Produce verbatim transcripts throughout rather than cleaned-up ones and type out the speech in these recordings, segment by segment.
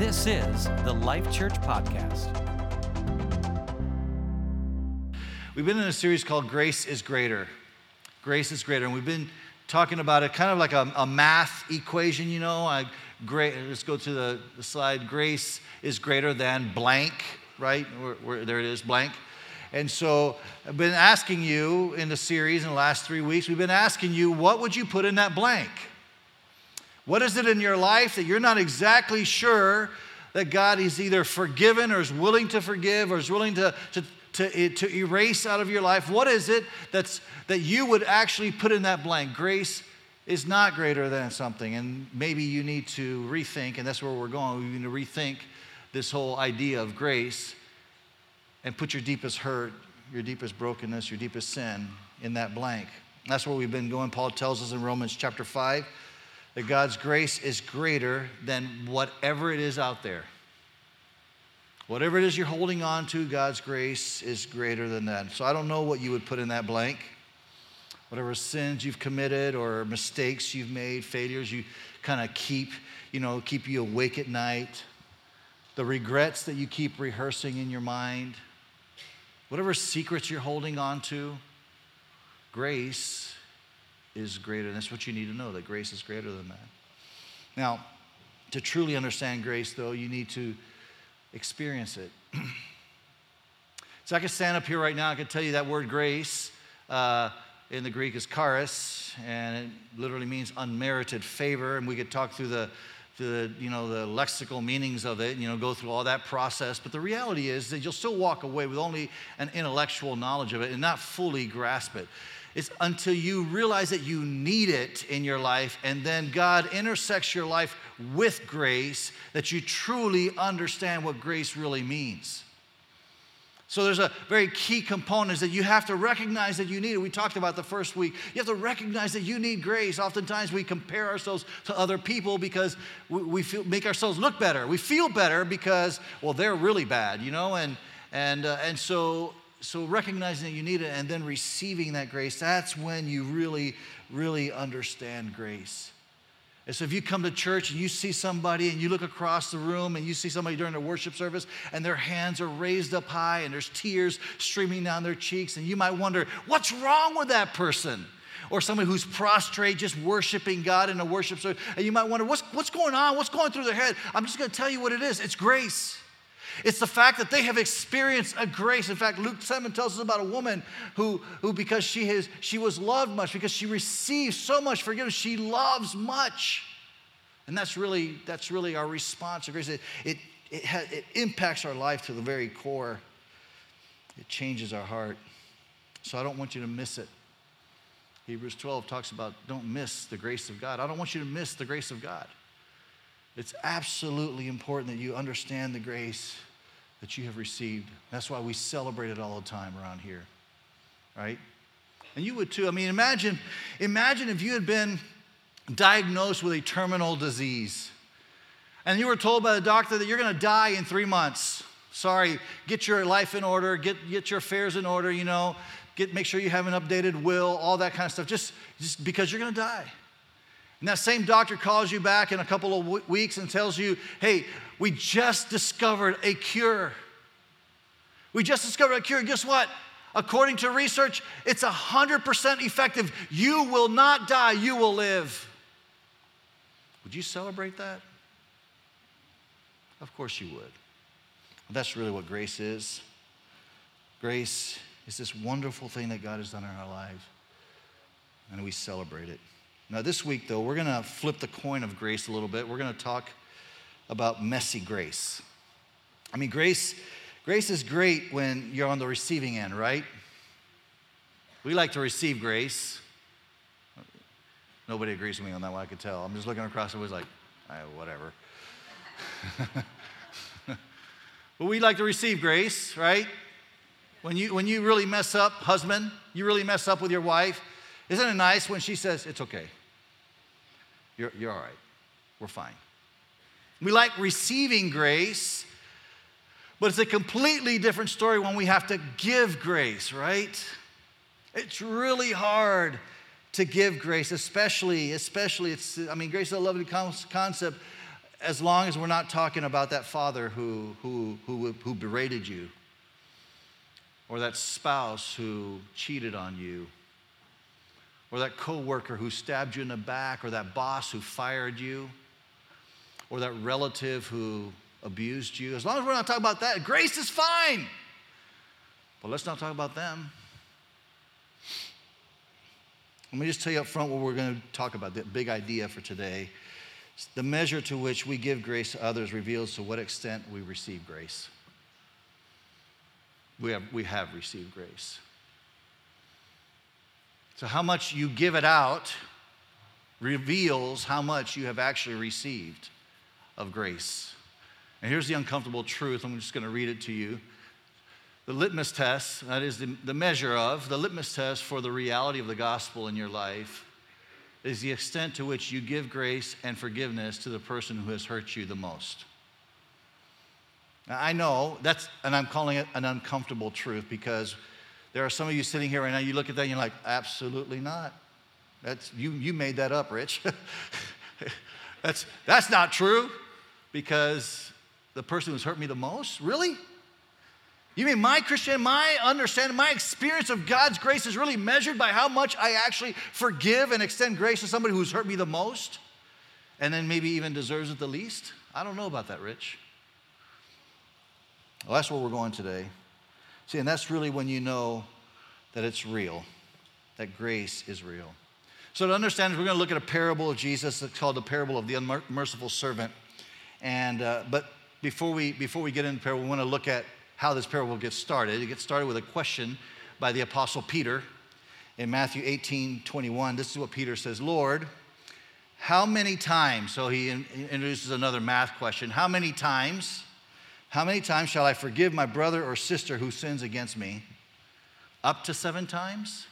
This is the Life Church Podcast. We've been in a series called Grace is Greater. Grace is Greater. And we've been talking about it kind of like a, a math equation, you know. I, great, let's go to the, the slide. Grace is greater than blank, right? Where, where, there it is, blank. And so I've been asking you in the series in the last three weeks, we've been asking you, what would you put in that blank? What is it in your life that you're not exactly sure that God is either forgiven or is willing to forgive or is willing to, to, to, to erase out of your life? What is it that's, that you would actually put in that blank? Grace is not greater than something, and maybe you need to rethink, and that's where we're going. We need to rethink this whole idea of grace and put your deepest hurt, your deepest brokenness, your deepest sin in that blank. That's where we've been going. Paul tells us in Romans chapter five, that God's grace is greater than whatever it is out there. Whatever it is you're holding on to, God's grace is greater than that. So I don't know what you would put in that blank. Whatever sins you've committed or mistakes you've made, failures you kind of keep, you know, keep you awake at night. The regrets that you keep rehearsing in your mind. Whatever secrets you're holding on to, grace is greater. And that's what you need to know, that grace is greater than that. Now, to truly understand grace, though, you need to experience it. So I could stand up here right now, I could tell you that word grace uh, in the Greek is charis, and it literally means unmerited favor, and we could talk through the the you know the lexical meanings of it, you know, go through all that process. But the reality is that you'll still walk away with only an intellectual knowledge of it and not fully grasp it. It's until you realize that you need it in your life, and then God intersects your life with grace, that you truly understand what grace really means. So there's a very key component is that you have to recognize that you need it. We talked about the first week. You have to recognize that you need grace. Oftentimes we compare ourselves to other people because we, we feel, make ourselves look better. We feel better because, well, they're really bad, you know, and and uh, and so. So recognizing that you need it and then receiving that grace, that's when you really, really understand grace. And so if you come to church and you see somebody and you look across the room and you see somebody during the worship service and their hands are raised up high and there's tears streaming down their cheeks, and you might wonder, what's wrong with that person? Or somebody who's prostrate just worshiping God in a worship service, and you might wonder, what's, what's going on? What's going through their head? I'm just going to tell you what it is. It's grace. It's the fact that they have experienced a grace. In fact, Luke seven tells us about a woman who, who because she has, she was loved much, because she received so much forgiveness, she loves much. And that's really, that's really our response to grace. It, it, it, has, it impacts our life to the very core. It changes our heart. So I don't want you to miss it. Hebrews twelve talks about don't miss the grace of God. I don't want you to miss the grace of God. It's absolutely important that you understand the grace that you have received. That's why we celebrate it all the time around here, right? And you would too. I mean, imagine, imagine if you had been diagnosed with a terminal disease and you were told by the doctor that you're going to die in three months. Sorry, get your life in order, get, get your affairs in order, you know, get, make sure you have an updated will, all that kind of stuff, just, just because you're going to die. And that same doctor calls you back in a couple of w- weeks and tells you, hey, we just discovered a cure. We just discovered a cure. And guess what? According to research, it's one hundred percent effective. You will not die. You will live. Would you celebrate that? Of course you would. That's really what grace is. Grace is this wonderful thing that God has done in our lives, and we celebrate it. Now this week, though, we're going to flip the coin of grace a little bit. We're going to talk about messy grace. I mean, grace, grace is great when you're on the receiving end, right? We like to receive grace. Nobody agrees with me on that one, I could tell. I'm just looking across, everybody's like, ah, whatever. But we like to receive grace, right? When you, when you really mess up, husband, you really mess up with your wife, isn't it nice when she says, it's okay. You're, you're all right. We're fine. We like receiving grace, but it's a completely different story when we have to give grace, right? It's really hard to give grace, especially, especially, it's, I mean, grace is a lovely concept, as long as we're not talking about that father who, who, who, who berated you, or that spouse who cheated on you, or that coworker who stabbed you in the back, or that boss who fired you, or that relative who abused you. As long as we're not talking about that, grace is fine. But let's not talk about them. Let me just tell you up front what we're going to talk about, the big idea for today. The measure to which we give grace to others reveals to what extent we receive grace. We have, we have received grace. So how much you give it out reveals how much you have actually received of grace. And here's the uncomfortable truth. I'm just going to read it to you. The litmus test, that is the, the measure of, the litmus test for the reality of the gospel in your life is the extent to which you give grace and forgiveness to the person who has hurt you the most. Now, I know that's, and I'm calling it an uncomfortable truth because there are some of you sitting here right now, you look at that and you're like, absolutely not. That's, you, you made that up, Rich. that's, that's not true because the person who's hurt me the most, really? You mean my Christian, my understanding, my experience of God's grace is really measured by how much I actually forgive and extend grace to somebody who's hurt me the most and then maybe even deserves it the least? I don't know about that, Rich. Well, that's where we're going today. See, and that's really when you know that it's real, that grace is real. So to understand, we're going to look at a parable of Jesus. It's called the parable of the unmerciful servant. And uh, but before we before we get into the parable, we want to look at how this parable gets started. It gets started with a question by the Apostle Peter in Matthew eighteen twenty-one. This is what Peter says, Lord, how many times, so he introduces another math question, how many times, how many times shall I forgive my brother or sister who sins against me? Up to seven times?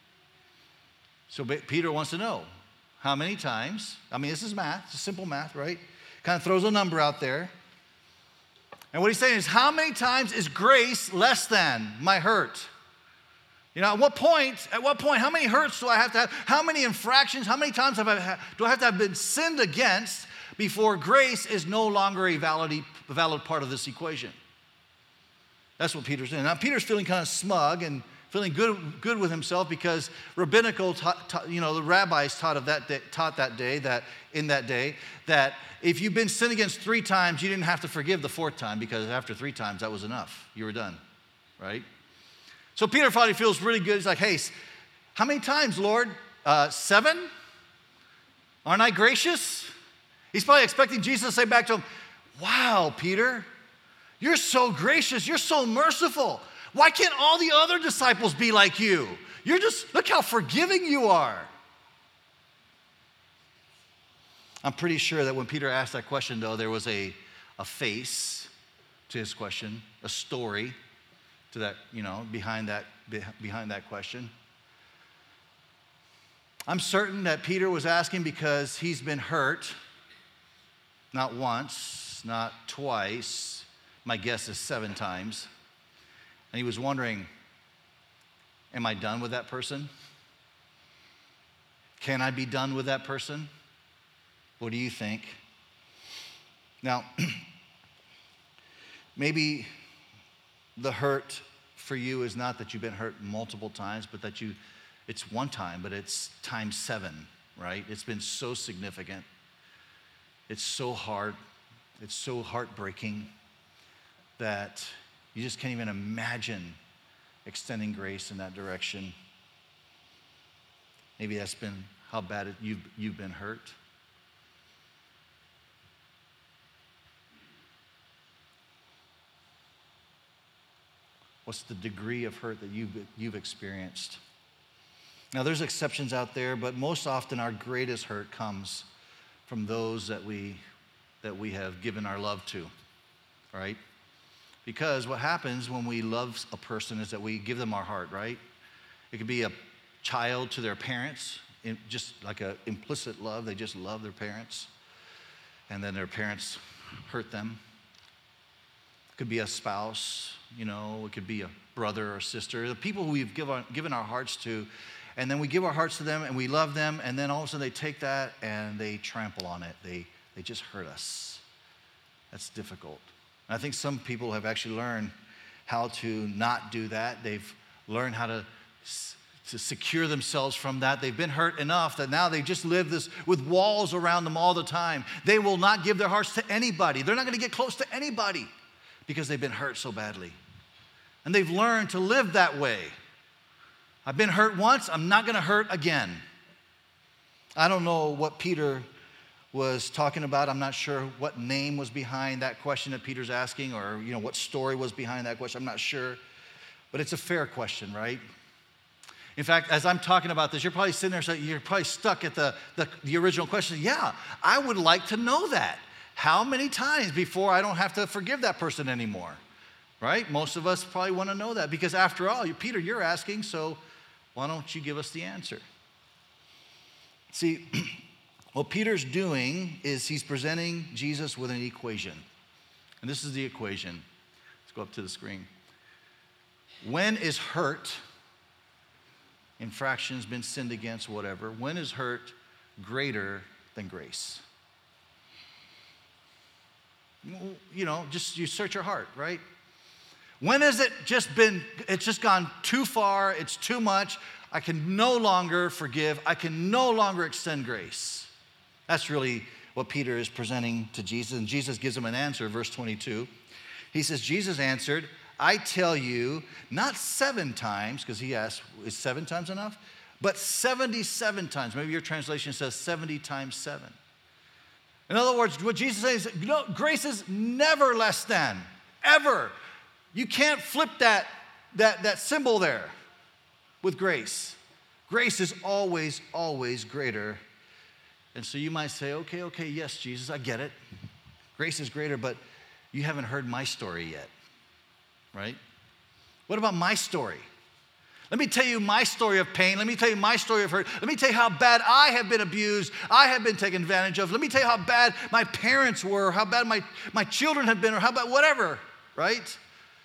So Peter wants to know, how many times? I mean, this is math, it's simple math, right? Kind of throws a number out there. And what he's saying is, how many times is grace less than my hurt? You know, at what point, at what point, how many hurts do I have to have? How many infractions, how many times have I, do I have to have been sinned against before grace is no longer a valid, valid part of this equation? That's what Peter's saying. Now, Peter's feeling kind of smug and feeling good, good with himself because rabbinical, taught, taught, you know, the rabbis taught of that day, taught that day that in that day that if you've been sinned against three times, you didn't have to forgive the fourth time because after three times that was enough. You were done, right? So Peter finally feels really good. He's like, "Hey, how many times, Lord? Uh, seven? Aren't I gracious?" He's probably expecting Jesus to say back to him, "Wow, Peter, you're so gracious. You're so merciful. Why can't all the other disciples be like you? You're just, look how forgiving you are." I'm pretty sure that when Peter asked that question, though, there was a, a face to his question, a story to that, you know, behind that, behind that question. I'm certain that Peter was asking because he's been hurt, not once, not twice. My guess is seven times. And he was wondering, am I done with that person? Can I be done with that person? What do you think? Now, maybe the hurt for you is not that you've been hurt multiple times, but that you, it's one time, but it's times seven, right? It's been so significant. It's so hard. It's so heartbreaking that you just can't even imagine extending grace in that direction. Maybe that's been how bad it, you've, you've been hurt. What's the degree of hurt that you've, you've experienced? Now, there's exceptions out there, but most often our greatest hurt comes from those that we, that we have given our love to, right? Because what happens when we love a person is that we give them our heart, right? It could be a child to their parents, just like an implicit love. They just love their parents, and then their parents hurt them. It could be a spouse, you know, it could be a brother or sister, the people who we've given, given our hearts to, and then we give our hearts to them and we love them, and then all of a sudden they take that and they trample on it. They, they just hurt us. That's difficult. And I think some people have actually learned how to not do that. They've learned how to, to secure themselves from that. They've been hurt enough that now they just live this with walls around them all the time. They will not give their hearts to anybody. They're not going to get close to anybody because they've been hurt so badly. And they've learned to live that way. I've been hurt once, I'm not going to hurt again. I don't know what Peter was talking about. I'm not sure what name was behind that question that Peter's asking, or you know what story was behind that question. I'm not sure. But it's a fair question, right? In fact, as I'm talking about this, you're probably sitting there saying, you're probably stuck at the, the, the original question. Yeah, I would like to know that. How many times before I don't have to forgive that person anymore? Right? Most of us probably want to know that because after all, you, Peter, you're asking, so why don't you give us the answer? See, what Peter's doing is he's presenting Jesus with an equation. And this is the equation. Let's go up to the screen. When is hurt, infractions, been sinned against, whatever, when is hurt greater than grace? You know, just you search your heart, right? When has it just been, it's just gone too far, it's too much, I can no longer forgive, I can no longer extend grace? That's really what Peter is presenting to Jesus, and Jesus gives him an answer, verse twenty-two. He says, Jesus answered, I tell you, not seven times, because he asked, is seven times enough? But seventy-seven times. Maybe your translation says seventy times seven. In other words, what Jesus says is, no, grace is never less than, ever. You can't flip that, that, that symbol there with grace. Grace is always, always greater. And so you might say, okay, okay, yes, Jesus, I get it. Grace is greater, but you haven't heard my story yet, right? What about my story? Let me tell you my story of pain. Let me tell you my story of hurt. Let me tell you how bad I have been abused. I have been taken advantage of. Let me tell you how bad my parents were, how bad my, my children have been, or how bad whatever, right?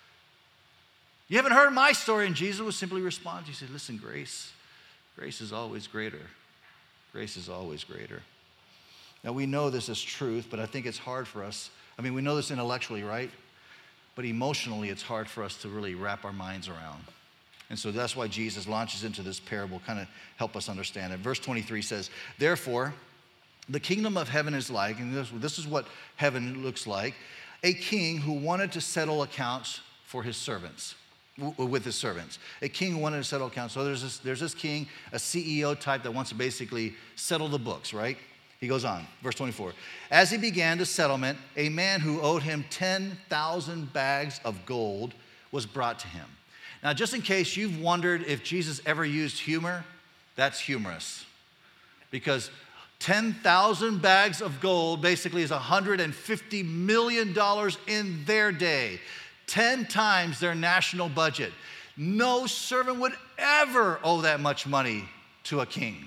You haven't heard my story. And Jesus would simply respond. He said, listen, grace, grace is always greater. Grace is always greater. Now, we know this is truth, but I think it's hard for us. I mean, we know this intellectually, right? But emotionally, it's hard for us to really wrap our minds around. And so that's why Jesus launches into this parable, kind of help us understand it. Verse twenty-three says, therefore, the kingdom of heaven is like, and this, this is what heaven looks like, a king who wanted to settle accounts for his servants. With his servants. A king wanted to settle accounts. So there's this, there's this king, a C E O type that wants to basically settle the books, right? He goes on, verse twenty-four. As he began the settlement, a man who owed him ten thousand bags of gold was brought to him. Now, just in case you've wondered if Jesus ever used humor, that's humorous. Because ten thousand bags of gold basically is one hundred fifty million dollars in their day. ten times their national budget. No servant would ever owe that much money to a king.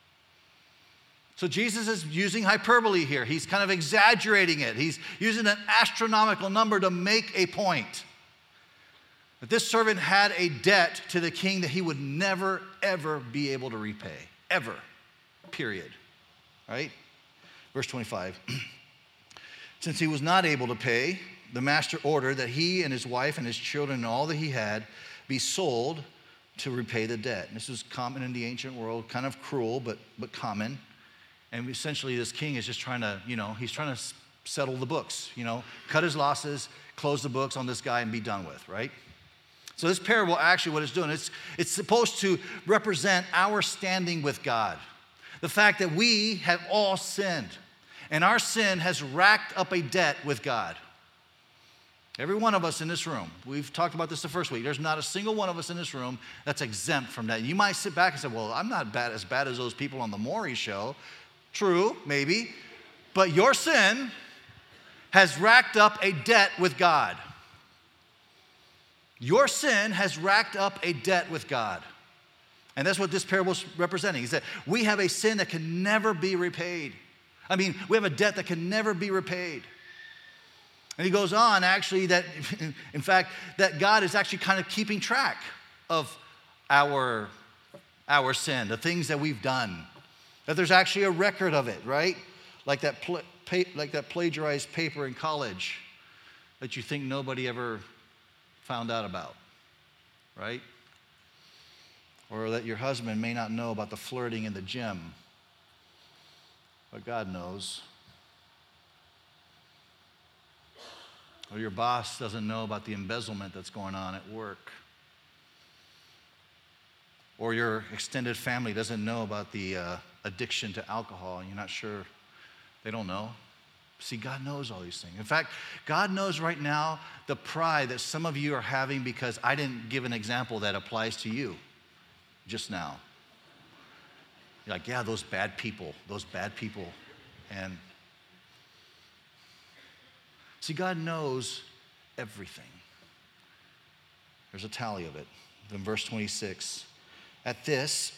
So Jesus is using hyperbole here. He's kind of exaggerating it. He's using an astronomical number to make a point. That this servant had a debt to the king that he would never, ever be able to repay. Ever. Period. Right? Verse twenty-five. Since he was not able to pay, the master ordered that he and his wife and his children and all that he had be sold to repay the debt. And this was common in the ancient world, kind of cruel, but, but common. And essentially this king is just trying to, you know, he's trying to settle the books, you know, cut his losses, close the books on this guy and be done with, right? So this parable, actually what it's doing, it's, it's supposed to represent our standing with God. The fact that we have all sinned, and our sin has racked up a debt with God. Every one of us in this room, we've talked about this the first week, there's not a single one of us in this room that's exempt from that. You might sit back and say, well, I'm not bad, as bad as those people on the Maury show. True, maybe, but your sin has racked up a debt with God. Your sin has racked up a debt with God. And that's what this parable is representing, is that we have a sin that can never be repaid. I mean, we have a debt that can never be repaid. And he goes on, actually, that, in fact, that God is actually kind of keeping track of our, our sin, the things that we've done. That there's actually a record of it, right? Like that, pl- pa- like that plagiarized paper in college that you think nobody ever found out about, right? Or that your husband may not know about the flirting in the gym, but God knows. Or your boss doesn't know about the embezzlement that's going on at work. Or your extended family doesn't know about the uh, addiction to alcohol, and you're not sure. They don't know. See, God knows all these things. In fact, God knows right now the pride that some of you are having because I didn't give an example that applies to you just now. You're like, yeah, those bad people, those bad people. And see, God knows everything. There's a tally of it. In verse twenty-six, at this,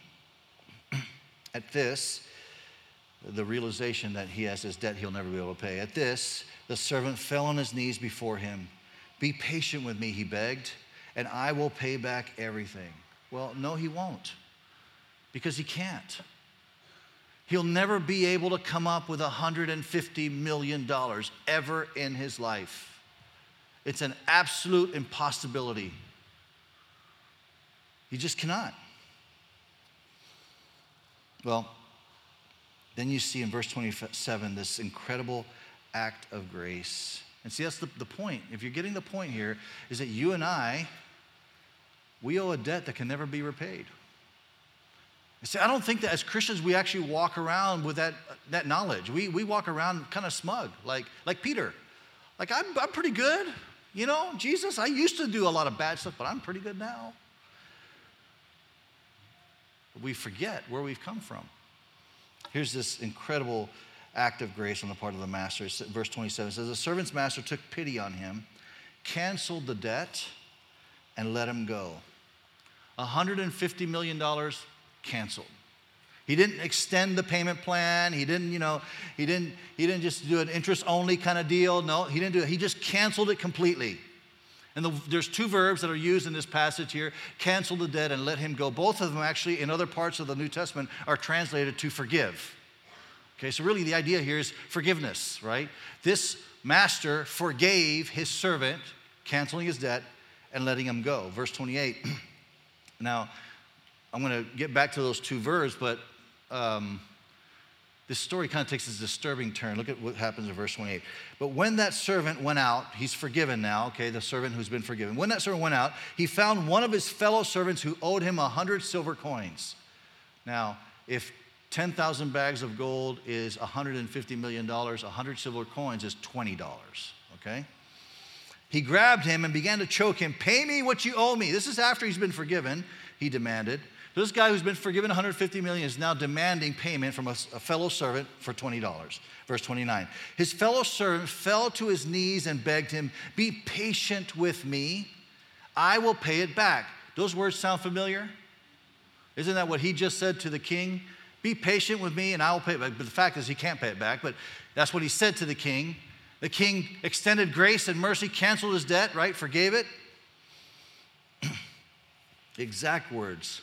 at this, the realization that he has his debt he'll never be able to pay. At this, the servant fell on his knees before him. Be patient with me, he begged, and I will pay back everything. Well, no, he won't, because he can't. He'll never be able to come up with one hundred fifty million dollars ever in his life. It's an absolute impossibility. He just cannot. Well, then you see in verse twenty-seven this incredible act of grace. And see, that's the, the point. If you're getting the point here, is that you and I, we owe a debt that can never be repaid. See, I don't think that as Christians we actually walk around with that, that knowledge. We, we walk around kind of smug, like, like Peter. Like, I'm, I'm pretty good. You know, Jesus, I used to do a lot of bad stuff, but I'm pretty good now. We forget where we've come from. Here's this incredible act of grace on the part of the master. Verse twenty-seven says, the servant's master took pity on him, canceled the debt, and let him go. one hundred fifty million dollars canceled. He didn't extend the payment plan. He didn't, you know, he didn't, he didn't just do an interest-only kind of deal. No, he didn't do it. He just canceled it completely. And the, there's two verbs that are used in this passage here, cancel the debt and let him go. Both of them actually in other parts of the New Testament are translated to forgive. Okay, so really the idea here is forgiveness, right? This master forgave his servant, canceling his debt and letting him go. Verse twenty-eight. Now, I'm going to get back to those two verbs, but um, this story kind of takes a disturbing turn. Look at what happens in verse twenty-eight. But when that servant went out, he's forgiven now, okay, the servant who's been forgiven. When that servant went out, he found one of his fellow servants who owed him a hundred silver coins. Now, if ten thousand bags of gold is one hundred fifty million dollars, one hundred silver coins is twenty dollars, okay? He grabbed him and began to choke him. Pay me what you owe me. This is after he's been forgiven, he demanded. This guy who's been forgiven one hundred fifty million dollars is now demanding payment from a, a fellow servant for twenty dollars. Verse twenty-nine. His fellow servant fell to his knees and begged him, be patient with me. I will pay it back. Those words sound familiar? Isn't that what he just said to the king? Be patient with me and I will pay it back. But the fact is he can't pay it back. But that's what he said to the king. The king extended grace and mercy, canceled his debt, right? Forgave it. Exact words.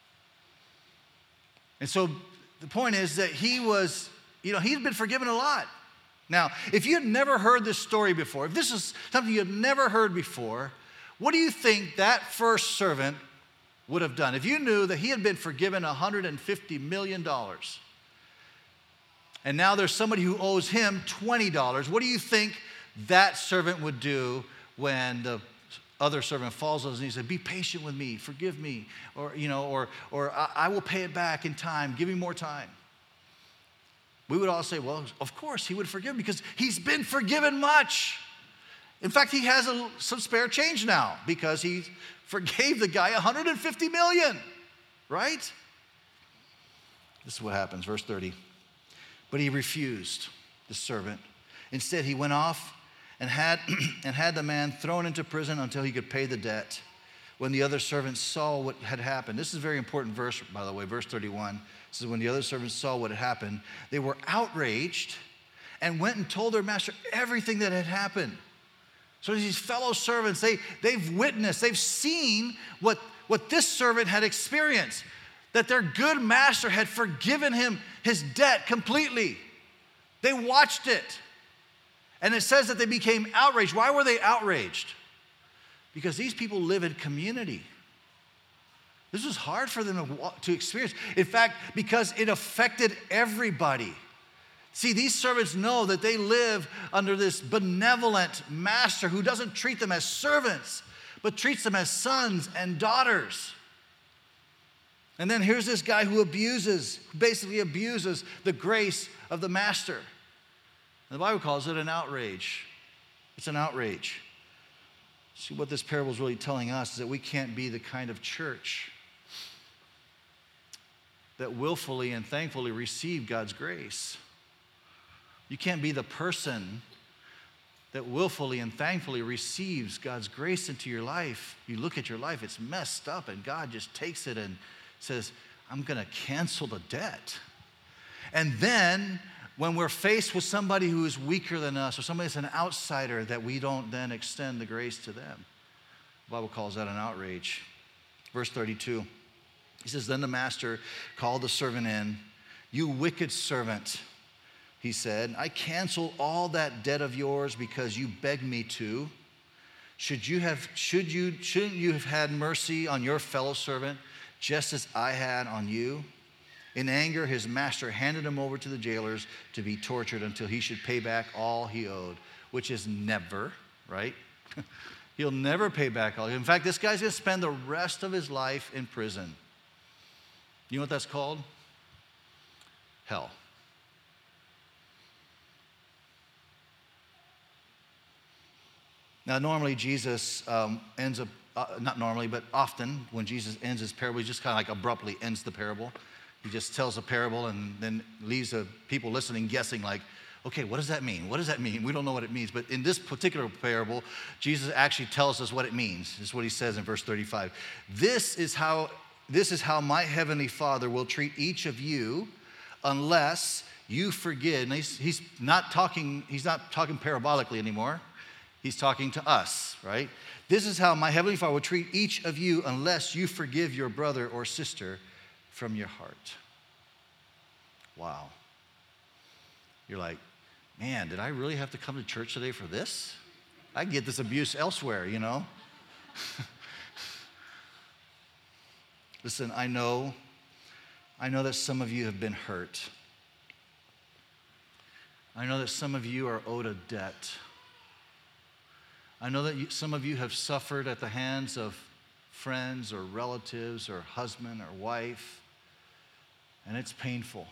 And so the point is that he was, you know, he'd been forgiven a lot. Now, if you had never heard this story before, if this is something you had never heard before, what do you think that first servant would have done? If you knew that he had been forgiven one hundred fifty million dollars, and now there's somebody who owes him twenty dollars, what do you think that servant would do when the other servant falls on his knees and says, be patient with me, forgive me, or, you know, or, or I, I will pay it back in time, give me more time? We would all say, well, of course he would forgive because he's been forgiven much. In fact, he has a, some spare change now because he forgave the guy one hundred fifty million dollars, right? This is what happens, verse thirty. But he refused, the servant. Instead, he went off and had, and had the man thrown into prison until he could pay the debt. When the other servants saw what had happened, this is a very important verse, by the way, verse thirty-one. This is when the other servants saw what had happened. They were outraged and went and told their master everything that had happened. So these fellow servants, they, they've witnessed, they've seen what, what this servant had experienced, that their good master had forgiven him his debt completely. They watched it. And it says that they became outraged. Why were they outraged? Because these people live in community. This was hard for them to, to experience. In fact, because it affected everybody. See, these servants know that they live under this benevolent master who doesn't treat them as servants, but treats them as sons and daughters. And then here's this guy who abuses, who basically abuses the grace of the master. And the Bible calls it an outrage. It's an outrage. See, what this parable is really telling us is that we can't be the kind of church that willfully and thankfully receive God's grace. You can't be the person that willfully and thankfully receives God's grace into your life. You look at your life, it's messed up, and God just takes it and says, I'm going to cancel the debt. And then when we're faced with somebody who is weaker than us or somebody that's an outsider, that we don't then extend the grace to them. The Bible calls that an outrage. Verse thirty-two, he says, then the master called the servant in. You wicked servant, he said, I cancel all that debt of yours because you begged me to. Should you have, should you, shouldn't you have had mercy on your fellow servant just as I had on you? In anger, his master handed him over to the jailers to be tortured until he should pay back all he owed, which is never, right? He'll never pay back all. In fact, this guy's going to spend the rest of his life in prison. You know what that's called? Hell. Now, normally Jesus um, ends up, uh, not normally, but often when Jesus ends his parable, he just kind of like abruptly ends the parable. He just tells a parable and then leaves the people listening guessing like, okay, what does that mean? What does that mean? We don't know what it means. But in this particular parable, Jesus actually tells us what it means. This is what he says in verse thirty-five. This is how, this is how my heavenly Father will treat each of you unless you forgive. And he's, he's not talking, he's not talking parabolically anymore. He's talking to us, right? This is how my heavenly Father will treat each of you unless you forgive your brother or sister from your heart. Wow. You're like, man, did I really have to come to church today for this? I can get this abuse elsewhere, you know? Listen, I know, I know that some of you have been hurt. I know that some of you are owed a debt. I know that you, some of you have suffered at the hands of friends or relatives or husband or wife, and it's painful.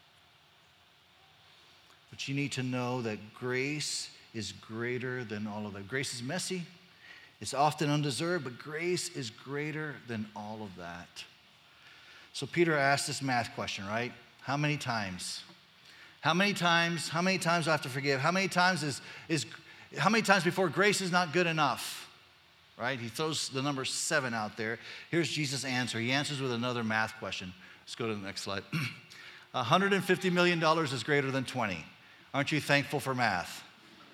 But you need to know that grace is greater than all of that. Grace is messy. It's often undeserved, but grace is greater than all of that. So Peter asked this math question, right? How many times? How many times? How many times do I have to forgive? How many times is, is how many times before grace is not good enough? Right? He throws the number seven out there. Here's Jesus' answer. He answers with another math question. Let's go to the next slide. one hundred fifty million dollars is greater than twenty. Aren't you thankful for math?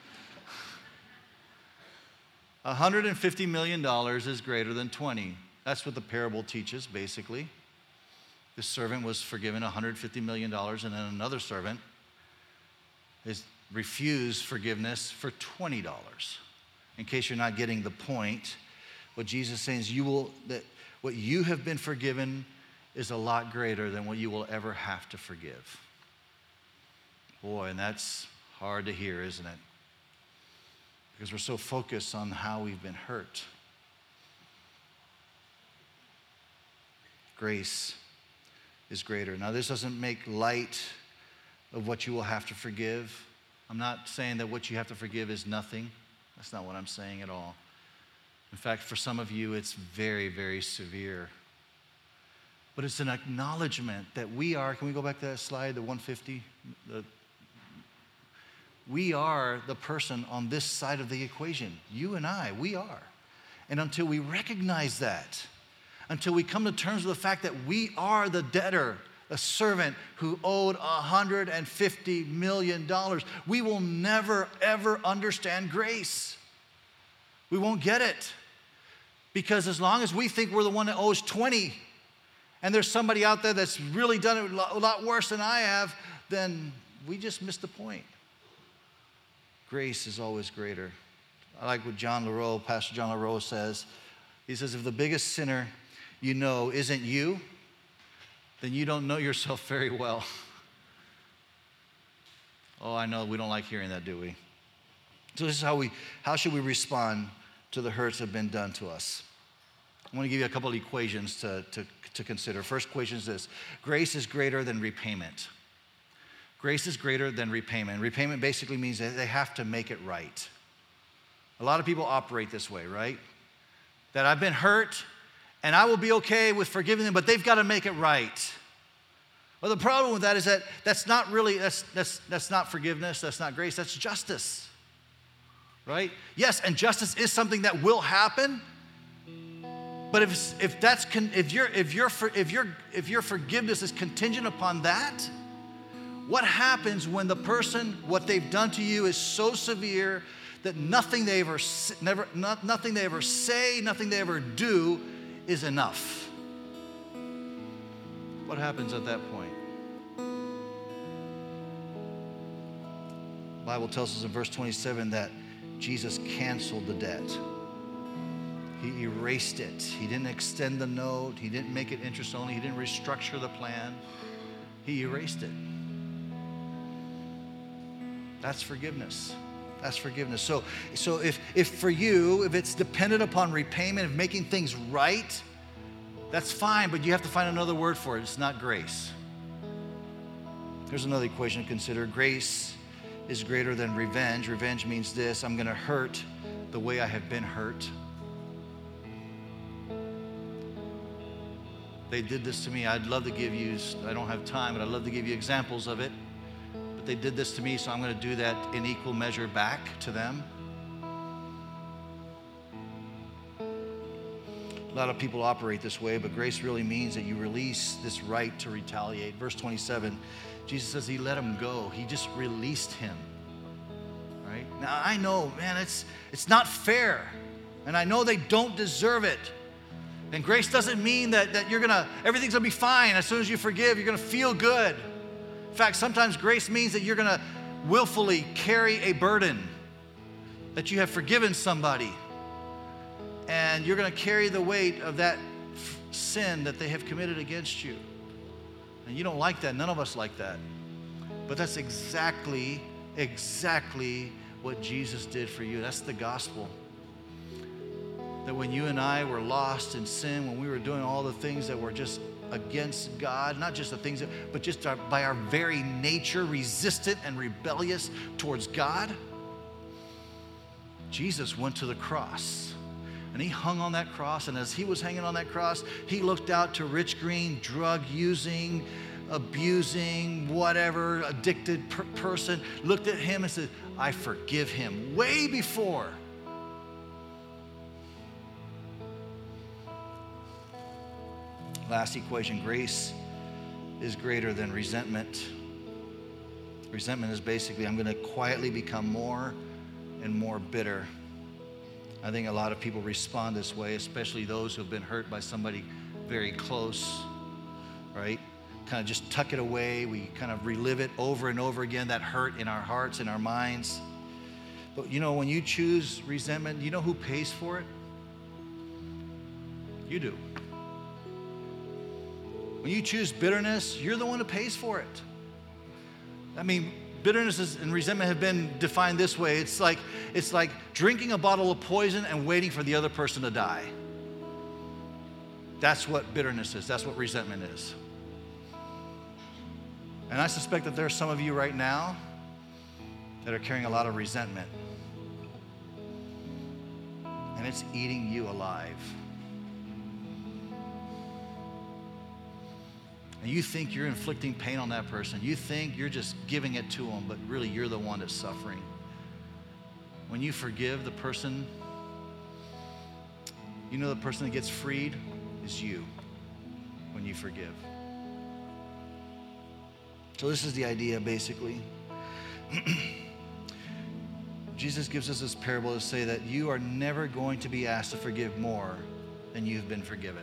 one hundred fifty million dollars is greater than twenty. That's what the parable teaches, basically. This servant was forgiven one hundred fifty million dollars, and then another servant is refused forgiveness for twenty dollars. In case you're not getting the point, what Jesus is saying is you will, that what you have been forgiven is a lot greater than what you will ever have to forgive. Boy, and that's hard to hear, isn't it? Because we're so focused on how we've been hurt. Grace is greater. Now, this doesn't make light of what you will have to forgive. I'm not saying that what you have to forgive is nothing. That's not what I'm saying at all. In fact, for some of you, it's very, very severe. But it's an acknowledgement that we are, can we go back to that slide, the one fifty? The, we are the person on this side of the equation. You and I, we are. And until we recognize that, until we come to terms with the fact that we are the debtor, a servant who owed one hundred fifty million dollars, we will never, ever understand grace. We won't get it. Because as long as we think we're the one that owes twenty, and there's somebody out there that's really done it a lot worse than I have, then we just missed the point. Grace is always greater. I like what John LaRoe, Pastor John LaRoe says. He says, if the biggest sinner you know isn't you, then you don't know yourself very well. Oh, I know we don't like hearing that, do we? So this is how we, how should we respond to the hurts that have been done to us? I want to give you a couple of equations to, to, to consider. First equation is this: grace is greater than repayment. Grace is greater than repayment. Repayment basically means that they have to make it right. A lot of people operate this way, right? That I've been hurt, and I will be okay with forgiving them, but they've got to make it right. Well, the problem with that is that that's not really, that's, that's, that's not forgiveness, that's not grace, that's justice, right? Yes, and justice is something that will happen, but if, if, that's, if, your, if, your, if, your, if your forgiveness is contingent upon that, what happens when the person, what they've done to you is so severe that nothing they ever, never, not, nothing they ever say, nothing they ever do is enough? What happens at that point? The Bible tells us in verse twenty-seven that Jesus canceled the debt. He erased it. He didn't extend the note. He didn't make it interest only. He didn't restructure the plan. He erased it. That's forgiveness. That's forgiveness. So, so if, if for you, if it's dependent upon repayment, of making things right, that's fine, but you have to find another word for it. It's not grace. There's another equation to consider. Grace is greater than revenge. Revenge means this: I'm going to hurt the way I have been hurt. They did this to me. I'd love to give you, I don't have time, but I'd love to give you examples of it. But they did this to me, so I'm going to do that in equal measure back to them. A lot of people operate this way, but grace really means that you release this right to retaliate. Verse twenty-seven, Jesus says he let him go. He just released him, right? Now, I know, man, it's, it's not fair, and I know they don't deserve it. And grace doesn't mean that, that you're gonna, everything's gonna be fine. As soon as you forgive, you're gonna feel good. In fact, sometimes grace means that you're gonna willfully carry a burden, that you have forgiven somebody, and you're going to carry the weight of that f- sin that they have committed against you. And you don't like that. None of us like that. But that's exactly, exactly what Jesus did for you. That's the gospel. That when you and I were lost in sin, when we were doing all the things that were just against God, not just the things that, but just our, by our very nature, resistant and rebellious towards God, Jesus went to the cross. And he hung on that cross, and as he was hanging on that cross, he looked out to Rich Green, drug-using, abusing, whatever, addicted per- person, looked at him and said, I forgive him, way before. Last equation: grace is greater than resentment. Resentment is basically, I'm going to quietly become more and more bitter. I think a lot of people respond this way, especially those who have been hurt by somebody very close, right? Kind of just tuck it away. We kind of relive it over and over again, that hurt in our hearts, in our minds. But you know, when you choose resentment, you know who pays for it? You do. When you choose bitterness, you're the one who pays for it. I mean, bitterness is, and resentment have been defined this way. It's like, it's like drinking a bottle of poison and waiting for the other person to die. That's what bitterness is. That's what resentment is. And I suspect that there are some of you right now that are carrying a lot of resentment. And it's eating you alive. And you think you're inflicting pain on that person. You think you're just giving it to them, but really you're the one that's suffering. When you forgive the person, you know the person that gets freed is you when you forgive. So this is the idea, basically. Jesus gives us this parable to say that you are never going to be asked to forgive more than you've been forgiven.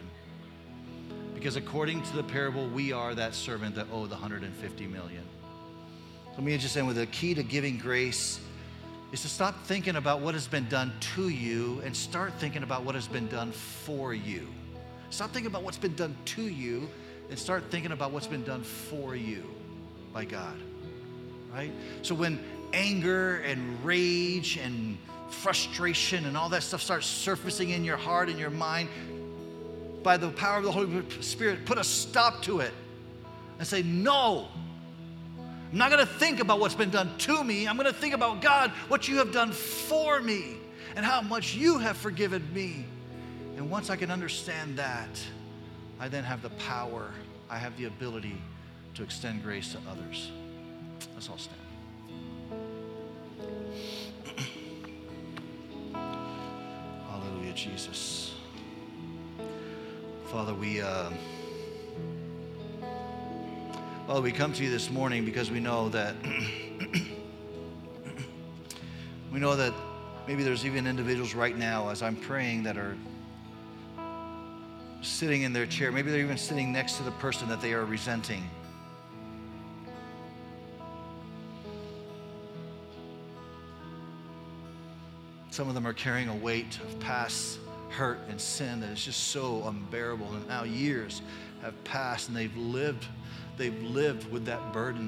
Because according to the parable, we are that servant that owed the one hundred fifty million. So me just saying, with the key to giving grace is to stop thinking about what has been done to you and start thinking about what has been done for you. Stop thinking about what's been done to you and start thinking about what's been done for you by God, right? So when anger and rage and frustration and all that stuff starts surfacing in your heart and your mind, by the power of the Holy Spirit, put a stop to it and say, no, I'm not going to think about what's been done to me. I'm going to think about, God, what you have done for me and how much you have forgiven me. And once I can understand that, I then have the power, I have the ability to extend grace to others. Let's all stand. Hallelujah, Jesus. Father, we, uh, Father, we come to you this morning because we know that we know that maybe there's even individuals right now as I'm praying that are sitting in their chair. Maybe they're even sitting next to the person that they are resenting. Some of them are carrying a weight of past hurt and sin that is just so unbearable, and now years have passed and they've lived they've lived with that burden.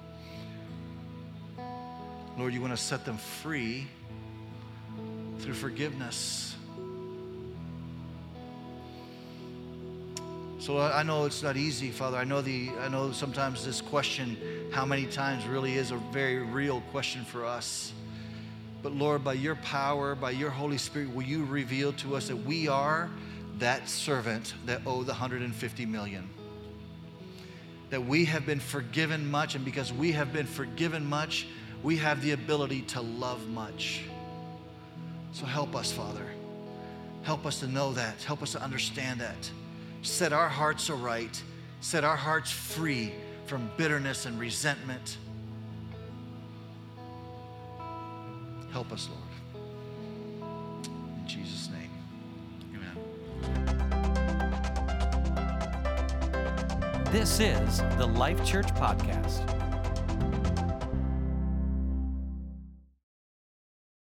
Lord, you want to set them free through forgiveness. So I know it's not easy, Father. I know the I know sometimes this question, how many times, really is a very real question for us. But Lord, by your power, by your Holy Spirit, will you reveal to us that we are that servant that owed the one hundred fifty million? That we have been forgiven much, and because we have been forgiven much, we have the ability to love much. So help us, Father. Help us to know that. Help us to understand that. Set our hearts aright. Set our hearts free from bitterness and resentment. Help us, Lord. In Jesus' name, amen. This is the Life Church Podcast.